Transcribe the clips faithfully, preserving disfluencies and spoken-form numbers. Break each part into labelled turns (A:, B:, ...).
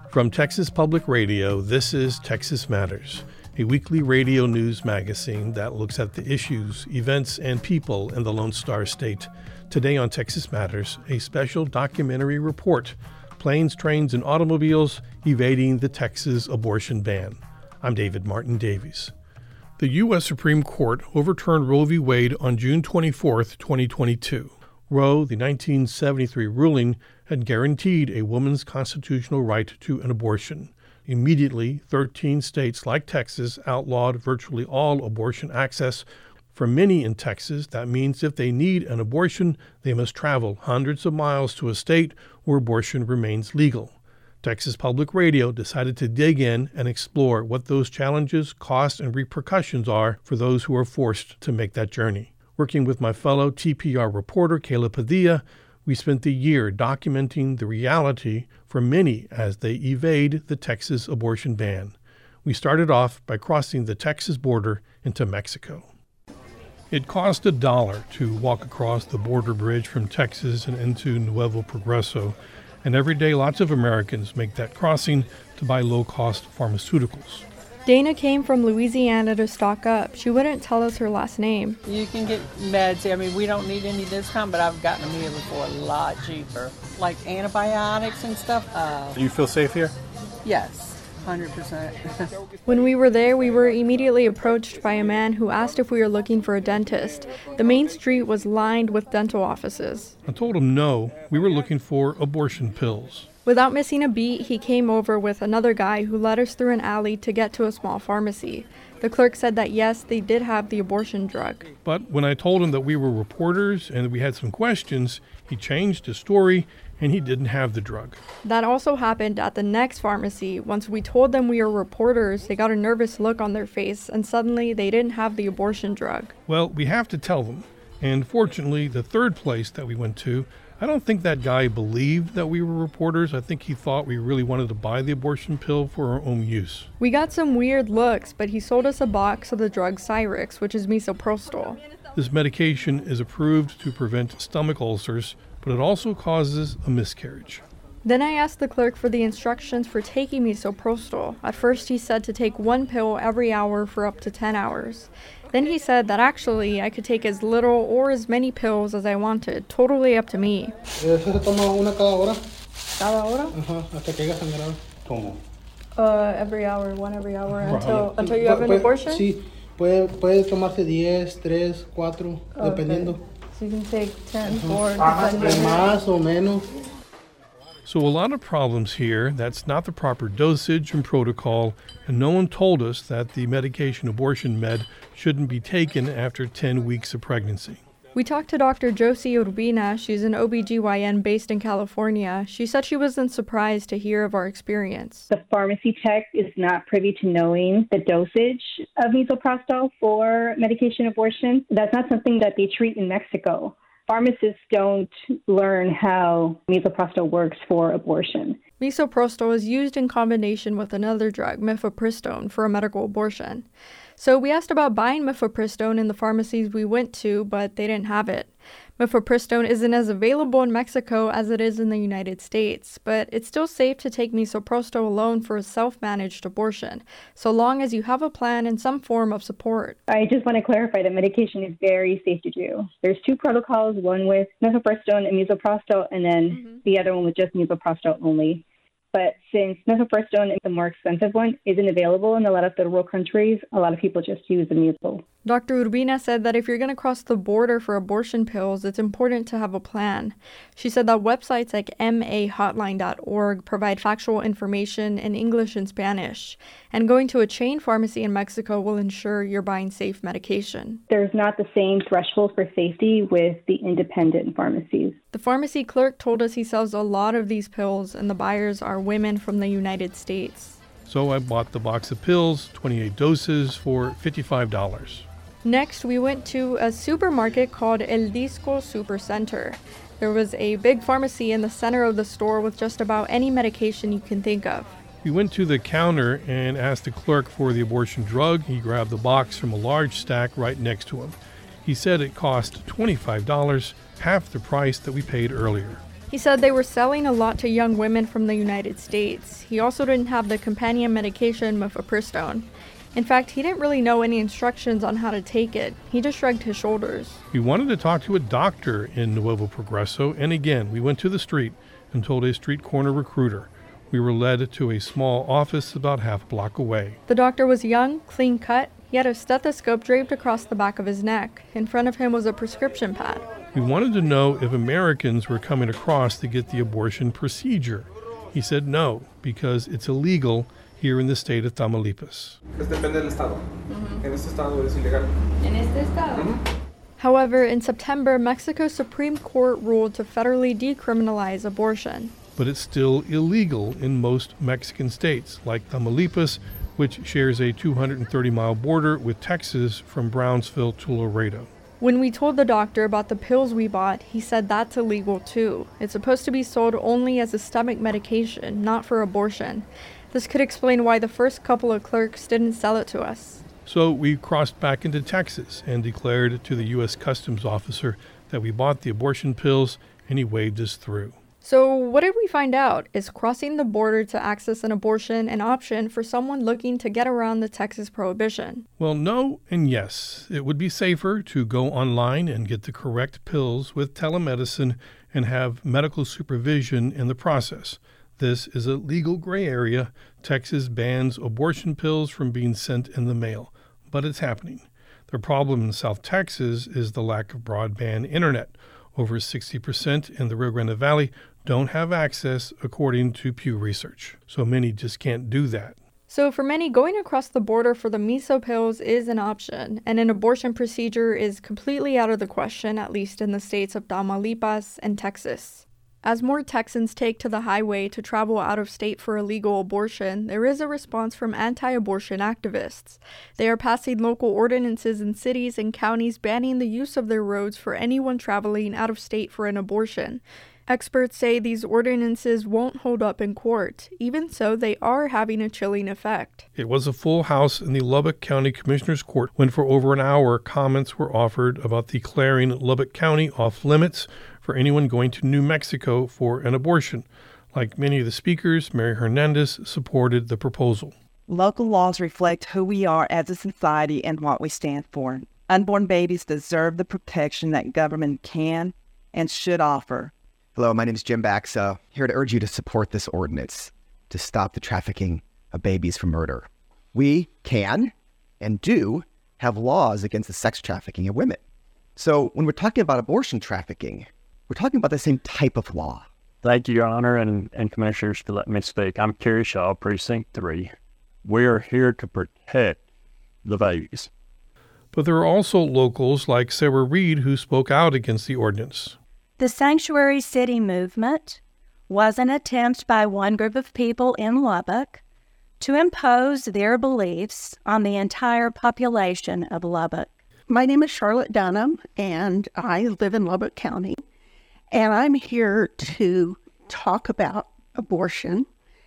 A: From Texas Public Radio, this is Texas Matters, a weekly radio news magazine that looks at the issues, events, and people in the Lone Star State. Today on Texas Matters, a special documentary report, Planes, Trains, and Automobiles Evading the Texas Abortion Ban. I'm David Martin Davies. The U S Supreme Court overturned Roe v. Wade on June twenty-fourth, twenty twenty-two. Roe, the nineteen seventy-three ruling, had guaranteed a woman's constitutional right to an abortion. Immediately, thirteen states like Texas outlawed virtually all abortion access. For many in Texas, that means if they need an abortion, they must travel hundreds of miles to a state where abortion remains legal. Texas Public Radio decided to dig in and explore what those challenges, costs, and repercussions are for those who are forced to make that journey. Working with my fellow T P R reporter, Kayla Padilla, we spent the year documenting the reality for many as they evade the Texas abortion ban. We started off by crossing the Texas border into Mexico. It cost a dollar to walk across the border bridge from Texas and into Nuevo Progreso, and every day lots of Americans make that crossing to buy low-cost pharmaceuticals.
B: Dana came from Louisiana to stock up. She wouldn't tell us her last name.
C: You can get meds. I mean, we don't need any discount, but I've gotten them here before a lot cheaper. Like antibiotics and stuff. Uh,
A: Do you feel safe here?
C: yes, one hundred percent.
B: When we were there, we were immediately approached by a man who asked if we were looking for a dentist. The main street was lined with dental offices.
A: I told him no, we were looking for abortion pills.
B: Without missing a beat, he came over with another guy who led us through an alley to get to a small pharmacy. The clerk said that yes, they did have the abortion drug.
A: But when I told him that we were reporters and we had some questions, he changed his story and he didn't have the drug.
B: That also happened at the next pharmacy. Once we told them we were reporters, they got a nervous look on their face and suddenly they didn't have the abortion drug.
A: Well, we have to tell them. And fortunately, the third place that we went to, I don't think that guy believed that we were reporters. I think he thought we really wanted to buy the abortion pill for our own use.
B: We got some weird looks, but he sold us a box of the drug Cyrix, which is misoprostol.
A: This medication is approved to prevent stomach ulcers, but it also causes a miscarriage.
B: Then I asked the clerk for the instructions for taking misoprostol. At first he said to take one pill every hour for up to ten hours. Then he said that actually I could take as little or as many pills as I wanted, totally up to me.
D: Eso se toma una cada hora.
B: Cada hora?
D: Ajá, hasta que haya sangrado. Tomo.
B: Uh, every hour, one every hour,
D: Right.
B: until until you have an abortion?
D: Sí, puede, puede tomarse diez, tres, cuatro,
B: Okay.
D: dependiendo.
B: So you can take ten, four,
D: Más,
B: depending.
D: más o menos.
A: So a lot of problems here. That's not the proper dosage and protocol, and no one told us that the medication abortion med shouldn't be taken after ten weeks of pregnancy.
B: We talked to Doctor Josie Urbina. She's an O B G Y N based in California. She said she wasn't surprised to hear of our experience.
E: The pharmacy tech is not privy to knowing the dosage of misoprostol for medication abortion. That's not something that they treat in Mexico. Pharmacists don't learn how misoprostol works for abortion.
B: Misoprostol is used in combination with another drug, mifepristone, for a medical abortion. So we asked about buying mifepristone in the pharmacies we went to, but they didn't have it. Mifepristone isn't as available in Mexico as it is in the United States, but it's still safe to take misoprostol alone for a self-managed abortion, so long as you have a plan and some form of support.
E: I just want to clarify that medication is very safe to do. There's two protocols, one with mifepristone and misoprostol, and then mm-hmm. the other one with just misoprostol only. But since mifepristone, the more expensive one, isn't available in a lot of third world countries, a lot of people just use the miso.
B: Doctor Urbina said that if you're going to cross the border for abortion pills, it's important to have a plan. She said that websites like M A hotline dot org provide factual information in English and Spanish, and going to a chain pharmacy in Mexico will ensure you're buying safe medication.
E: There's not the same threshold for safety with the independent pharmacies.
B: The pharmacy clerk told us he sells a lot of these pills, and the buyers are women from the United States.
A: So I bought the box of pills, twenty-eight doses, for fifty-five dollars.
B: Next, we went to a supermarket called El Disco Supercenter. There was a big pharmacy in the center of the store with just about any medication you can think of.
A: We went to the counter and asked the clerk for the abortion drug. He grabbed the box from a large stack right next to him. He said it cost twenty-five dollars, half the price that we paid earlier.
B: He said they were selling a lot to young women from the United States. He also didn't have the companion medication mifepristone. In fact, he didn't really know any instructions on how to take it. He just shrugged his shoulders.
A: We wanted to talk to a doctor in Nuevo Progreso, and again, we went to the street and told a street corner recruiter. We were led to a small office about half a block away.
B: The doctor was young, clean-cut. He had a stethoscope draped across the back of his neck. In front of him was a prescription pad.
A: We wanted to know if Americans were coming across to get the abortion procedure. He said no, because it's illegal here in the state of Tamaulipas.
B: However, in September, Mexico's Supreme Court ruled to federally decriminalize abortion.
A: But it's still illegal in most Mexican states, like Tamaulipas, which shares a two hundred thirty mile border with Texas from Brownsville to Laredo.
B: When we told the doctor about the pills we bought, he said that's illegal too. It's supposed to be sold only as a stomach medication, not for abortion. This could explain why the first couple of clerks didn't sell it to us.
A: So we crossed back into Texas and declared to the U S Customs officer that we bought the abortion pills, and he waved us through.
B: So what did we find out? Is crossing the border to access an abortion an option for someone looking to get around the Texas prohibition?
A: Well, no and yes. It would be safer to go online and get the correct pills with telemedicine and have medical supervision in the process. This is a legal gray area. Texas bans abortion pills from being sent in the mail, but it's happening. The problem in South Texas is the lack of broadband internet. Over sixty percent in the Rio Grande Valley don't have access, according to Pew Research. So many just can't do that.
B: So for many, going across the border for the meso pills is an option, and an abortion procedure is completely out of the question, at least in the states of Tamaulipas and Texas. As more Texans take to the highway to travel out of state for illegal abortion, there is a response from anti-abortion activists. They are passing local ordinances in cities and counties banning the use of their roads for anyone traveling out of state for an abortion. Experts say these ordinances won't hold up in court. Even so, they are having a chilling effect.
A: It was a full house in the Lubbock County Commissioner's Court when for over an hour comments were offered about declaring Lubbock County off limits for anyone going to New Mexico for an abortion. Like many of the speakers, Mary Hernandez supported the proposal.
F: Local laws reflect who we are as a society and what we stand for. Unborn babies deserve the protection that government can and should offer.
G: Hello, my name is Jim Baxa, here to urge you to support this ordinance to stop the trafficking of babies for murder. We can and do have laws against the sex trafficking of women. So when we're talking about abortion trafficking, we're talking about the same type of law.
H: Thank you, Your Honor, and, and Commissioners, for letting me speak. I'm Kerry Shaw, Precinct three. We are here to protect the babies.
A: But there are also locals like Sarah Reed who spoke out against the ordinance.
I: The Sanctuary City movement was an attempt by one group of people in Lubbock to impose their beliefs on the entire population of Lubbock.
J: My name is Charlotte Dunham, and I live in Lubbock County. And I'm here to talk about abortion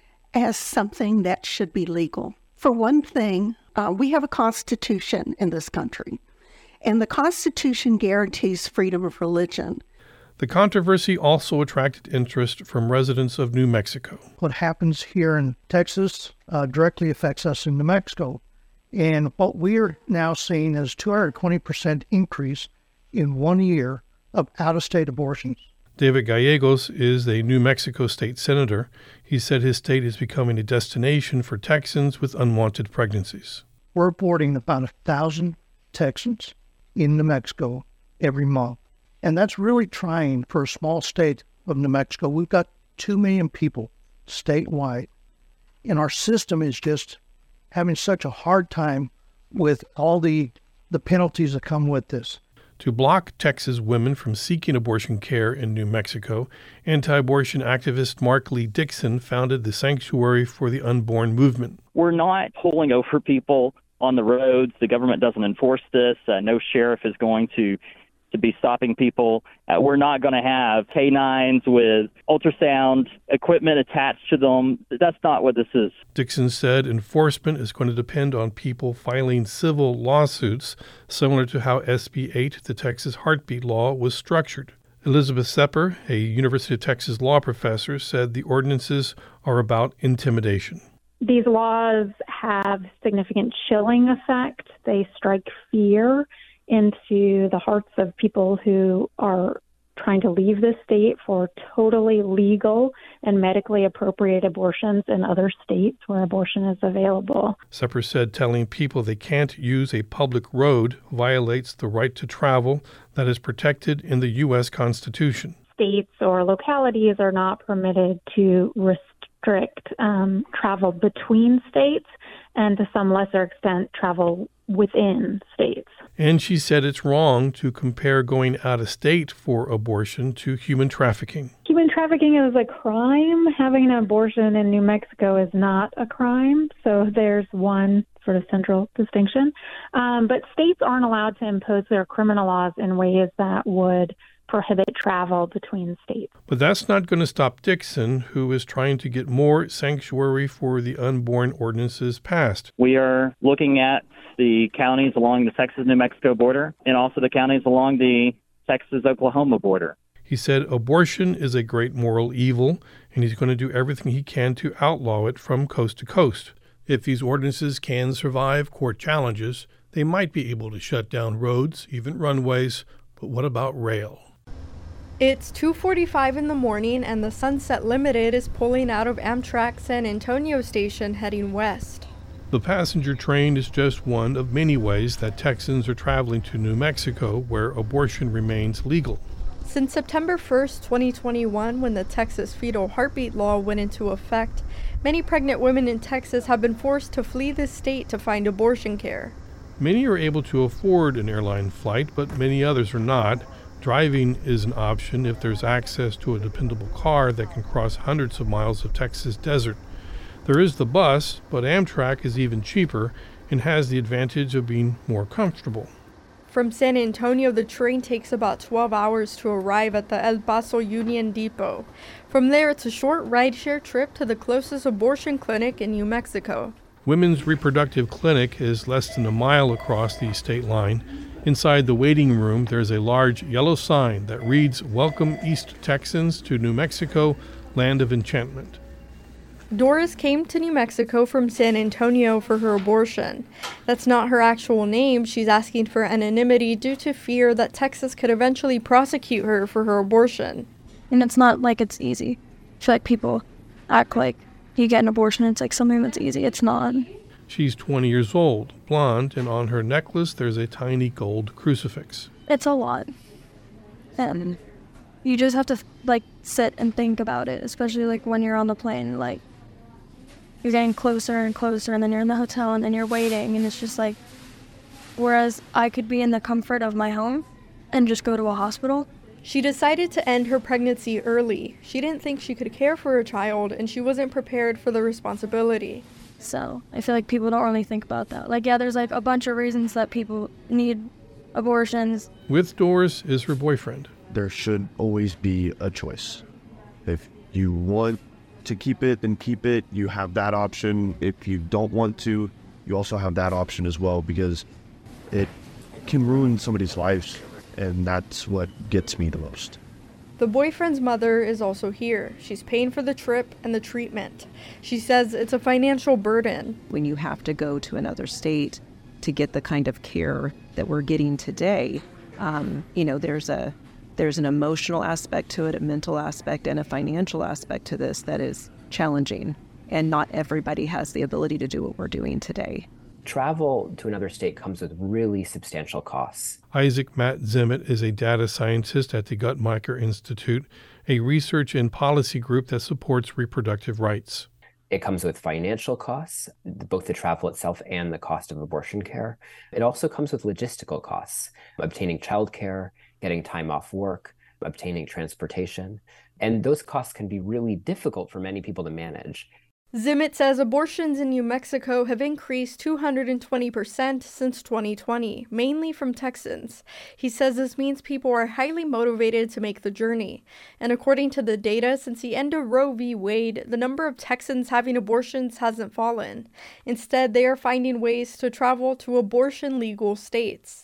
J: as something that should be legal. For one thing, uh, we have a constitution in this country, and the Constitution guarantees freedom of religion.
A: The controversy also attracted interest from residents of New Mexico.
K: What happens here in Texas uh, directly affects us in New Mexico. And what we're now seeing is two hundred twenty percent increase in one year of out-of-state abortions.
A: David Gallegos is a New Mexico state senator. He said his state is becoming a destination for Texans with unwanted pregnancies.
K: We're aborting about a thousand Texans in New Mexico every month. And that's really trying for a small state of New Mexico. We've got two million people statewide, and our system is just having such a hard time with all the, the penalties that come with this.
A: To block Texas women from seeking abortion care in New Mexico, anti-abortion activist Mark Lee Dixon founded the Sanctuary for the Unborn movement.
L: We're not pulling over people on the roads. The government doesn't enforce this. Uh, no sheriff is going to to be stopping people. Uh, we're not going to have canines with ultrasound equipment attached to them. That's not what this is.
A: Dixon said enforcement is going to depend on people filing civil lawsuits, similar to how S B eight, the Texas Heartbeat Law, was structured. Elizabeth Sepper, a University of Texas law professor, said the ordinances are about intimidation.
M: These laws have significant chilling effect. They strike fear into the hearts of people who are trying to leave the state for totally legal and medically appropriate abortions in other states where abortion is available.
A: Sepper said telling people they can't use a public road violates the right to travel that is protected in the U S Constitution.
M: States or localities are not permitted to restrict um, travel between states and to some lesser extent travel within states.
A: And she said it's wrong to compare going out of state for abortion to human trafficking.
M: Human trafficking is a crime. Having an abortion in New Mexico is not a crime. So there's one sort of central distinction. Um, but states aren't allowed to impose their criminal laws in ways that would prohibit travel between states.
A: But that's not going to stop Dixon, who is trying to get more sanctuary for the unborn ordinances passed.
L: We are looking at the counties along the Texas-New Mexico border and also the counties along the Texas-Oklahoma border.
A: He said abortion is a great moral evil, and he's going to do everything he can to outlaw it from coast to coast. If these ordinances can survive court challenges, they might be able to shut down roads, even runways. But what about rail?
B: It's two forty-five in the morning and the Sunset Limited is pulling out of Amtrak San Antonio Station heading west.
A: The passenger train is just one of many ways that Texans are traveling to New Mexico, where abortion remains legal.
B: Since September first, twenty twenty-one, when the Texas fetal heartbeat law went into effect, many pregnant women in Texas have been forced to flee the state to find abortion care.
A: Many are able to afford an airline flight, but many others are not. Driving is an option if there's access to a dependable car that can cross hundreds of miles of Texas desert. There is the bus, but Amtrak is even cheaper and has the advantage of being more comfortable.
B: From San Antonio, the train takes about twelve hours to arrive at the El Paso Union Depot. From there, it's a short rideshare trip to the closest abortion clinic in New Mexico.
A: Women's Reproductive Clinic is less than a mile across the state line. Inside the waiting room, there's a large yellow sign that reads, "Welcome East Texans to New Mexico, Land of Enchantment."
B: Doris came to New Mexico from San Antonio for her abortion. That's not her actual name. She's asking for anonymity due to fear that Texas could eventually prosecute her for her abortion.
N: And it's not like it's easy. I feel like people act like you get an abortion, it's like something that's easy. It's not.
A: She's twenty years old, blonde, and on her necklace there's a tiny gold crucifix.
N: It's a lot. And you just have to, like, sit and think about it, especially, like, when you're on the plane. Like, you're getting closer and closer, and then you're in the hotel, and then you're waiting, and it's just, like, whereas I could be in the comfort of my home and just go to a hospital.
B: She decided to end her pregnancy early. She didn't think she could care for a child, and she wasn't prepared for the responsibility.
N: So I feel like people don't really think about that. Like, yeah, there's like a bunch of reasons that people need abortions.
A: With Doris is her boyfriend.
O: There should always be a choice. If you want to keep it, then keep it. You have that option. If you don't want to, you also have that option as well, because it can ruin somebody's lives, and that's what gets me the most.
B: The boyfriend's mother is also here. She's paying for the trip and the treatment. She says it's a financial burden.
P: When you have to go to another state to get the kind of care that we're getting today, um, you know, there's a there's an emotional aspect to it, a mental aspect, and a financial aspect to this that is challenging. And not everybody has the ability to do what we're doing today.
Q: Travel to another state comes with really substantial costs.
A: Isaac Matt Zimmett is a data scientist at the Guttmacher Institute, a research and policy group that supports reproductive rights.
Q: It comes with financial costs, both the travel itself and the cost of abortion care. It also comes with logistical costs, obtaining childcare, getting time off work, obtaining transportation. And those costs can be really difficult for many people to manage.
B: Zimmett says abortions in New Mexico have increased two hundred twenty percent since twenty twenty, mainly from Texans. He says this means people are highly motivated to make the journey. And according to the data, since the end of Roe v. Wade, the number of Texans having abortions hasn't fallen. Instead, they are finding ways to travel to abortion-legal states.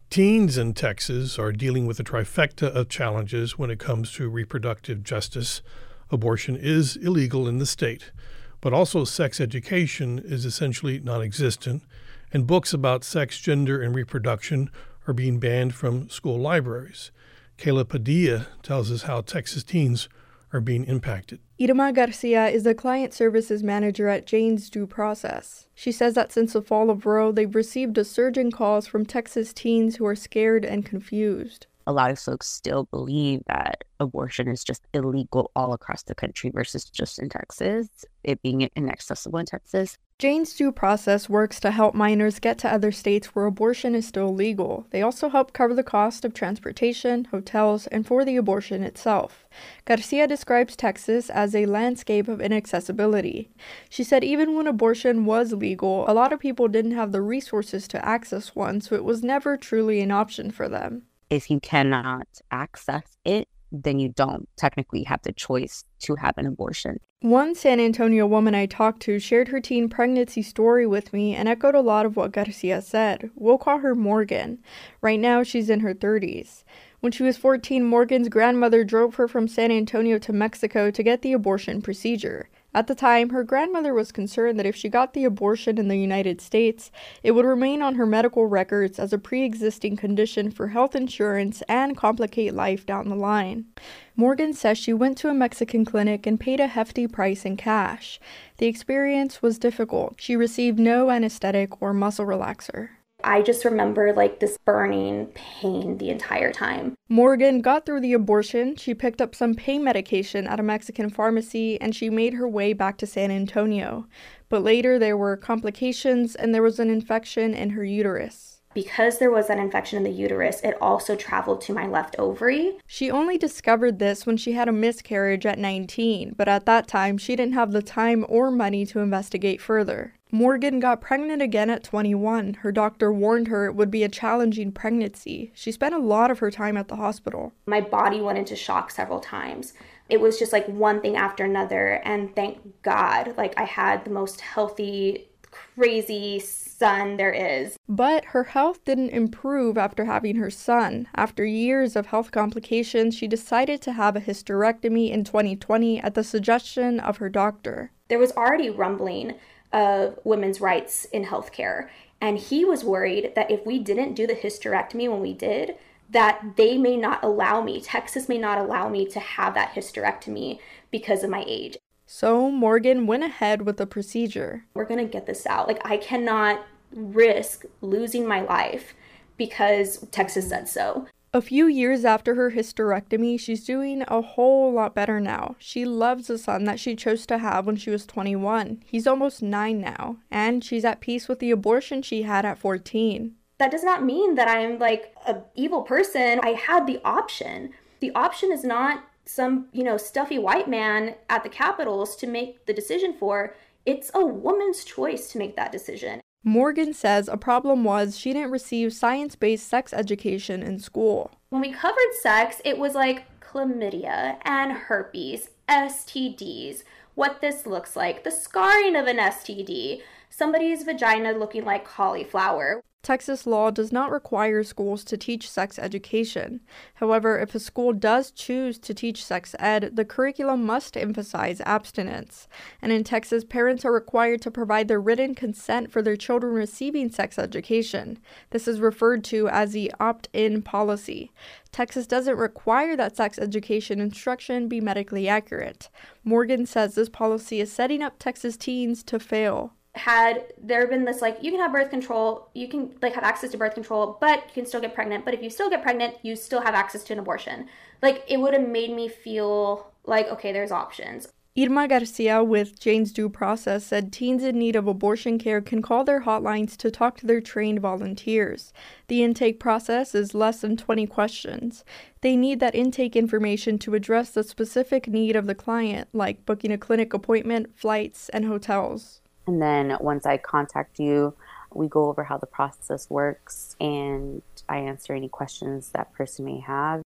A: Teens in Texas are dealing with a trifecta of challenges when it comes to reproductive justice. Abortion is illegal in the state, but also sex education is essentially non-existent, and books about sex, gender, and reproduction are being banned from school libraries. Kayla Padilla tells us how Texas teens are being impacted.
B: Irma Garcia is the client services manager at Jane's Due Process. She says that since the fall of Roe, they've received a surge in calls from Texas teens who are scared and confused.
R: A lot of folks still believe that abortion is just illegal all across the country versus just in Texas, it being inaccessible in Texas.
B: Jane's Due Process works to help minors get to other states where abortion is still legal. They also help cover the cost of transportation, hotels, and for the abortion itself. Garcia describes Texas as a landscape of inaccessibility. She said even when abortion was legal, a lot of people didn't have the resources to access one, so it was never truly an option for them.
R: If you cannot access it, then you don't technically have the choice to have an abortion.
B: One San Antonio woman I talked to shared her teen pregnancy story with me and echoed a lot of what Garcia said. We'll call her Morgan. Right now, she's in her thirties. When she was fourteen, Morgan's grandmother drove her from San Antonio to Mexico to get the abortion procedure. At the time, her grandmother was concerned that if she got the abortion in the United States, it would remain on her medical records as a pre-existing condition for health insurance and complicate life down the line. Morgan says she went to a Mexican clinic and paid a hefty price in cash. The experience was difficult. She received no anesthetic or muscle relaxer.
S: I just remember like this burning pain the entire time.
B: Morgan got through the abortion, she picked up some pain medication at a Mexican pharmacy, and she made her way back to San Antonio. But later there were complications and there was an infection in her uterus.
S: Because there was an infection in the uterus, it also traveled to my left ovary.
B: She only discovered this when she had a miscarriage at nineteen, but at that time she didn't have the time or money to investigate further. Morgan got pregnant again at twenty-one. Her doctor warned her it would be a challenging pregnancy. She spent a lot of her time at the hospital.
S: My body went into shock several times. It was just like one thing after another, and thank God, like I had the most healthy, crazy son there is.
B: But her health didn't improve after having her son. After years of health complications, she decided to have a hysterectomy in twenty twenty at the suggestion of her doctor.
S: There was already rumbling of women's rights in healthcare, and he was worried that if we didn't do the hysterectomy when we did, that they may not allow me, Texas may not allow me to have that hysterectomy because of my age.
B: So Morgan went ahead with the procedure.
S: We're gonna get this out. Like, I cannot risk losing my life because Texas said so.
B: A few years after her hysterectomy, she's doing a whole lot better now. She loves the son that she chose to have when she was twenty-one. He's almost nine now, and she's at peace with the abortion she had at fourteen.
S: That does not mean that I'm like an evil person. I had the option. The option is not some, you know, stuffy white man at the Capitals to make the decision for. It's a woman's choice to make that decision.
B: Morgan says a problem was she didn't receive science-based sex education in school.
S: When we covered sex, it was like chlamydia and herpes, S T Ds, what this looks like, the scarring of an S T D, somebody's vagina looking like cauliflower.
B: Texas law does not require schools to teach sex education. However, if a school does choose to teach sex ed, the curriculum must emphasize abstinence. And in Texas, parents are required to provide their written consent for their children receiving sex education. This is referred to as the opt-in policy. Texas doesn't require that sex education instruction be medically accurate. Morgan says this policy is setting up Texas teens to fail.
S: Had there been this, like, you can have birth control, you can, like, have access to birth control, but you can still get pregnant. But if you still get pregnant, you still have access to an abortion. Like, it would have made me feel like, okay, there's options.
B: Irma Garcia with Jane's Due Process said teens in need of abortion care can call their hotlines to talk to their trained volunteers. The intake process is less than twenty questions. They need that intake information to address the specific need of the client, like booking a clinic appointment, flights, and hotels.
R: And then once I contact you, we go over how the process works and I answer any questions that person may have.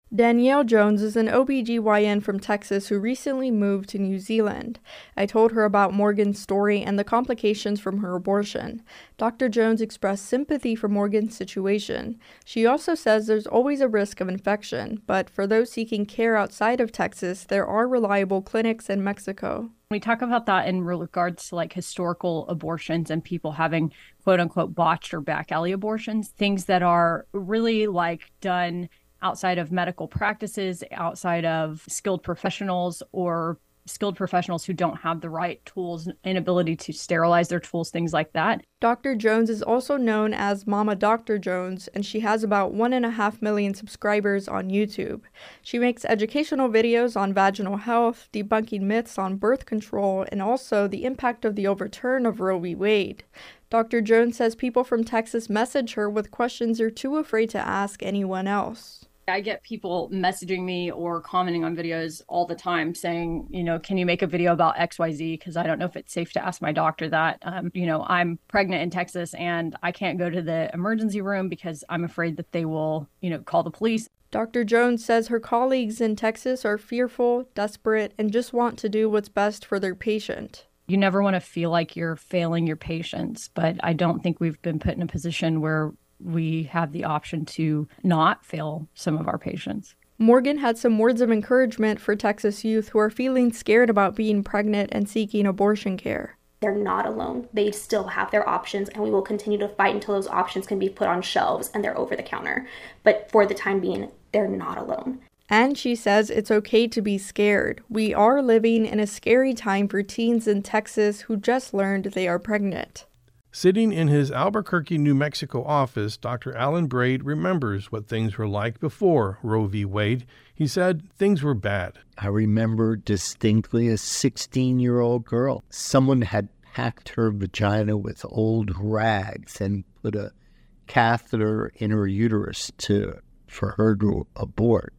B: Danielle Jones is an O B G Y N from Texas who recently moved to New Zealand. I told her about Morgan's story and the complications from her abortion. Doctor Jones expressed sympathy for Morgan's situation. She also says there's always a risk of infection, but for those seeking care outside of Texas, there are reliable clinics in Mexico.
T: We talk about that in regards to like historical abortions and people having quote unquote botched or back alley abortions, things that are really like done outside of medical practices, outside of skilled professionals or skilled professionals who don't have the right tools and ability to sterilize their tools, things like that.
B: Doctor Jones is also known as Mama Doctor Jones, and she has about one and a half million subscribers on YouTube. She makes educational videos on vaginal health, debunking myths on birth control, and also the impact of the overturn of Roe v. Wade. Doctor Jones says people from Texas message her with questions they're too afraid to ask anyone else.
T: I get people messaging me or commenting on videos all the time saying, you know, can you make a video about X Y Z? Because I don't know if it's safe to ask my doctor that. Um, you know, I'm pregnant in Texas and I can't go to the emergency room because I'm afraid that they will, you know, call the police.
B: Doctor Jones says her colleagues in Texas are fearful, desperate, and just want to do what's best for their patient.
T: You never want to feel like you're failing your patients, but I don't think we've been put in a position where we have the option to not fail some of our patients.
B: Morgan had some words of encouragement for Texas youth who are feeling scared about being pregnant and seeking abortion care.
S: They're not alone. They still have their options, and we will continue to fight until those options can be put on shelves and they're over the counter. But for the time being, they're not alone.
B: And she says it's okay to be scared. We are living in a scary time for teens in Texas who just learned they are pregnant.
A: Sitting in his Albuquerque, New Mexico office, Doctor Alan Braid remembers what things were like before Roe v. Wade. He said things were bad.
U: I remember distinctly a sixteen-year-old girl. Someone had packed her vagina with old rags and put a catheter in her uterus to for her to abort.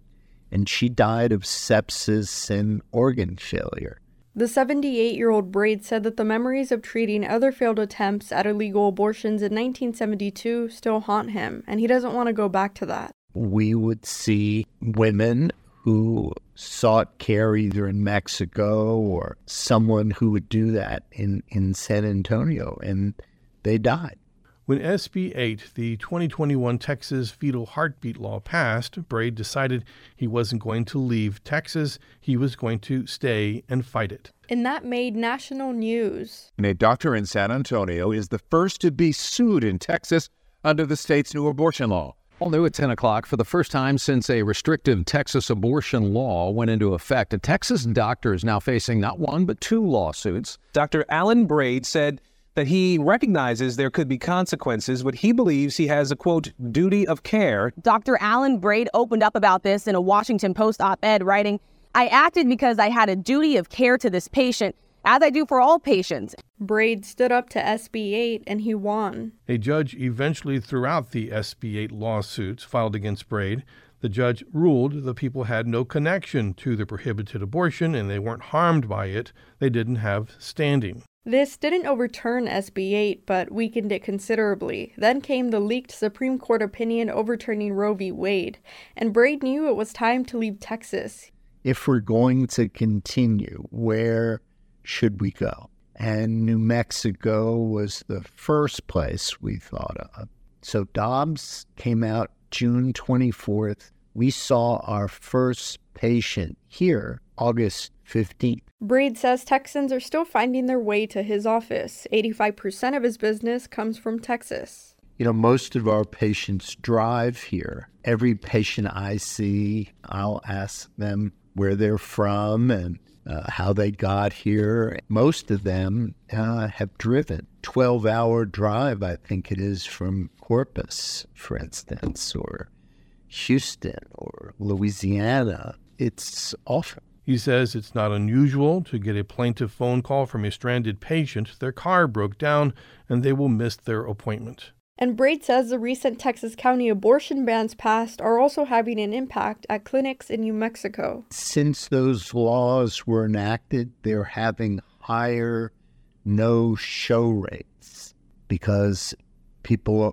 U: And she died of sepsis and organ failure.
B: The seventy-eight-year-old Braid said that the memories of treating other failed attempts at illegal abortions in nineteen seventy-two still haunt him, and he doesn't want to go back to that.
U: We would see women who sought care either in Mexico or someone who would do that in, in San Antonio, and they died.
A: When S B eight, the twenty twenty-one Texas fetal heartbeat law, passed, Braid decided he wasn't going to leave Texas. He was going to stay and fight it.
B: And that made national news.
V: And a doctor in San Antonio is the first to be sued in Texas under the state's new abortion law.
W: All new at ten o'clock. For the first time since a restrictive Texas abortion law went into effect, a Texas doctor is now facing not one but two lawsuits.
X: Doctor Alan Braid said that he recognizes there could be consequences, but he believes he has a, quote, duty of care.
Y: Doctor Alan Braid opened up about this in a Washington Post op-ed, writing, "I acted because I had a duty of care to this patient, as I do for all patients."
B: Braid stood up to S B eight and he won.
A: A judge eventually threw out the S B eight lawsuits filed against Braid. The judge ruled the people had no connection to the prohibited abortion and they weren't harmed by it. They didn't have standing.
B: This didn't overturn S B eight, but weakened it considerably. Then came the leaked Supreme Court opinion overturning Roe v. Wade, and Braid knew it was time to leave Texas.
U: If we're going to continue, where should we go? And New Mexico was the first place we thought of. So Dobbs came out June twenty-fourth. We saw our first patient here August fifteenth.
B: Braid says Texans are still finding their way to his office. eighty-five percent of his business comes from Texas.
U: You know, most of our patients drive here. Every patient I see, I'll ask them where they're from and uh, how they got here. Most of them uh, have driven. twelve-hour drive, I think it is, from Corpus, for instance, or Houston or Louisiana. It's often.
A: He says it's not unusual to get a plaintive phone call from a stranded patient. Their car broke down and they will miss their appointment.
B: And Braid says the recent Texas County abortion bans passed are also having an impact at clinics in New Mexico.
U: Since those laws were enacted, they're having higher no-show rates because people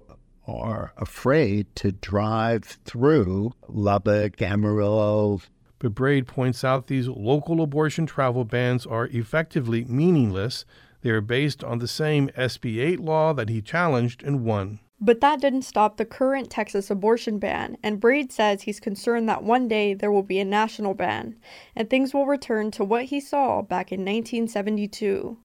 U: are afraid to drive through Lubbock, Amarillo.
A: But Braid points out these local abortion travel bans are effectively meaningless. They are based on the same S B eight law that he challenged and won.
B: But that didn't stop the current Texas abortion ban, and Braid says he's concerned that one day there will be a national ban, and things will return to what he saw back in nineteen seventy-two.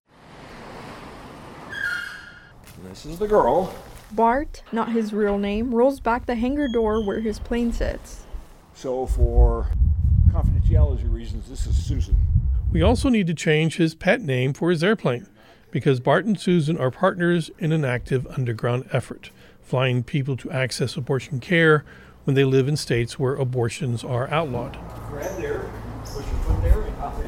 C: This is the girl.
B: Bart, not his real name, rolls back the hangar door where his plane sits.
C: So for confidentiality reasons, this is Susan.
A: We also need to change his pet name for his airplane, because Bart and Susan are partners in an active underground effort, flying people to access abortion care when they live in states where abortions are outlawed.
C: Grab there, push your foot there, and hop in.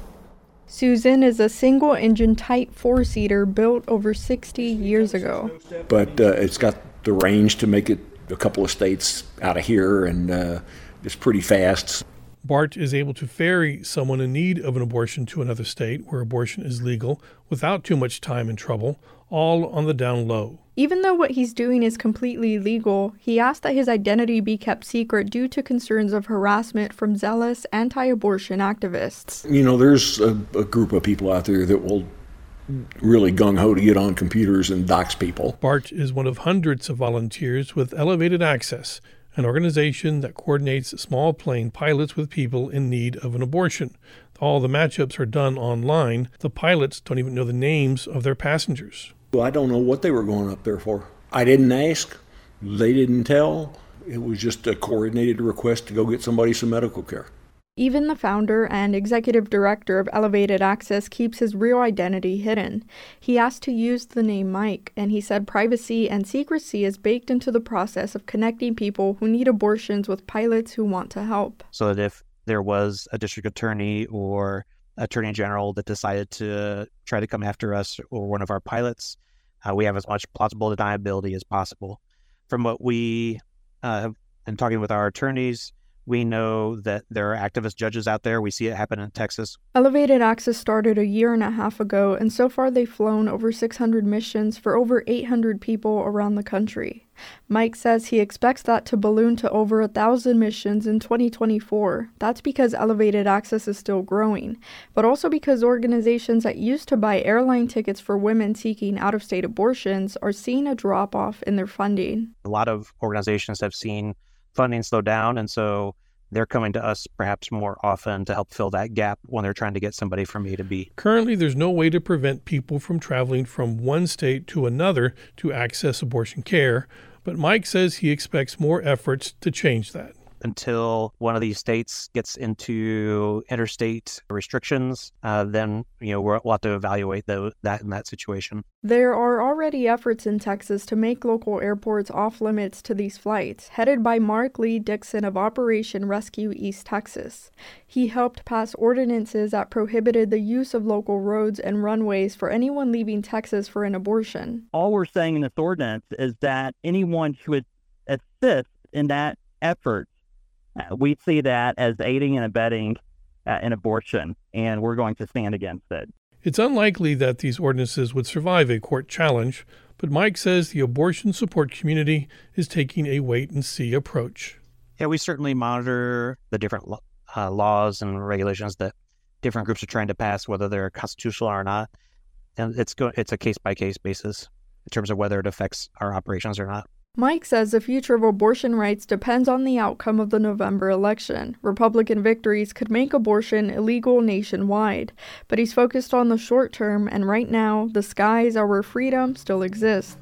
B: Susan is a single-engine Type four-seater built over sixty years ago.
C: But uh, it's got the range to make it a couple of states out of here, and uh, it's pretty fast.
A: Bart is able to ferry someone in need of an abortion to another state where abortion is legal without too much time and trouble, all on the down low.
B: Even though what he's doing is completely legal, he asked that his identity be kept secret due to concerns of harassment from zealous anti-abortion activists.
C: You know, there's a, a group of people out there that will really gung-ho to get on computers and dox people.
A: Bart is one of hundreds of volunteers with Elevated Access, an organization that coordinates small plane pilots with people in need of an abortion. All the matchups are done online. The pilots don't even know the names of their passengers.
C: Well, I don't know what they were going up there for. I didn't ask. They didn't tell. It was just a coordinated request to go get somebody some medical care.
B: Even the founder and executive director of Elevated Access keeps his real identity hidden. He asked to use the name Mike, and he said privacy and secrecy is baked into the process of connecting people who need abortions with pilots who want to help.
D: So that if there was a district attorney or attorney general that decided to try to come after us or one of our pilots, uh, we have as much plausible deniability as possible. From what we uh, have been talking with our attorneys, we know that there are activist judges out there. We see it happen in Texas.
B: Elevated Access started a year and a half ago, and so far they've flown over six hundred missions for over eight hundred people around the country. Mike says he expects that to balloon to over one thousand missions in twenty twenty-four. That's because Elevated Access is still growing, but also because organizations that used to buy airline tickets for women seeking out-of-state abortions are seeing a drop-off in their funding.
D: A lot of organizations have seen funding slow down, and so they're coming to us perhaps more often to help fill that gap when they're trying to get somebody from A to B.
A: Currently, there's no way to prevent people from traveling from one state to another to access abortion care, but Mike says he expects more efforts to change that.
D: Until one of these states gets into interstate restrictions, uh, then you know we'll have to evaluate the, that in that situation.
B: There are already efforts in Texas to make local airports off limits to these flights, headed by Mark Lee Dixon of Operation Rescue East Texas. He helped pass ordinances that prohibited the use of local roads and runways for anyone leaving Texas for an abortion.
E: All we're saying in this ordinance is that anyone who would assist in that effort, Uh, we see that as aiding and abetting uh, an abortion, and we're going to stand against it.
A: It's unlikely that these ordinances would survive a court challenge, but Mike says the abortion support community is taking a wait-and-see approach.
D: Yeah, we certainly monitor the different lo- uh, laws and regulations that different groups are trying to pass, whether they're constitutional or not. And it's go- it's a case-by-case basis in terms of whether it affects our operations or not.
B: Mike says the future of abortion rights depends on the outcome of the November election. Republican victories could make abortion illegal nationwide, but he's focused on the short term, and right now, the skies are where freedom still exists.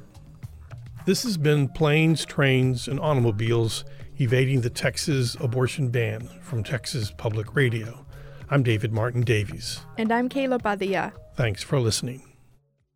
A: This has been Planes, Trains, and Automobiles Evading the Texas Abortion Ban from Texas Public Radio. I'm David Martin Davies.
B: And I'm Kayla Padilla.
A: Thanks for listening.